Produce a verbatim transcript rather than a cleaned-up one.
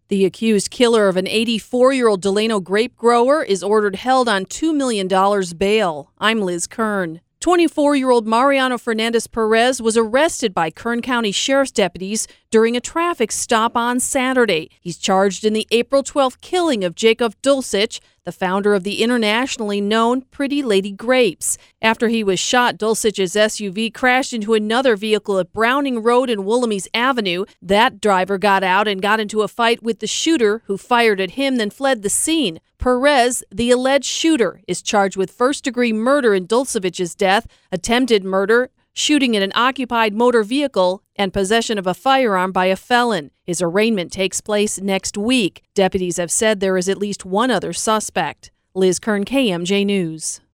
The accused killer of an eighty-four-year-old Delano grape grower is ordered held on two million dollars bail. I'm Liz Kern. twenty-four-year-old Mariano Fernandez Perez was arrested by Kern County Sheriff's deputies during a traffic stop on Saturday. He's charged in the April twelfth killing of Jacob Dulcich, the founder of the internationally known Pretty Lady Grapes. After he was shot, Dulcich's S U V crashed into another vehicle at Browning Road and Woolomys Avenue. That driver got out and got into a fight with the shooter, who fired at him, then fled the scene. Perez, the alleged shooter, is charged with first-degree murder in Dulcich's death, attempted murder, shooting in an occupied motor vehicle, and possession of a firearm by a felon. His arraignment takes place next week. Deputies have said there is at least one other suspect. Liz Kern, K M J News.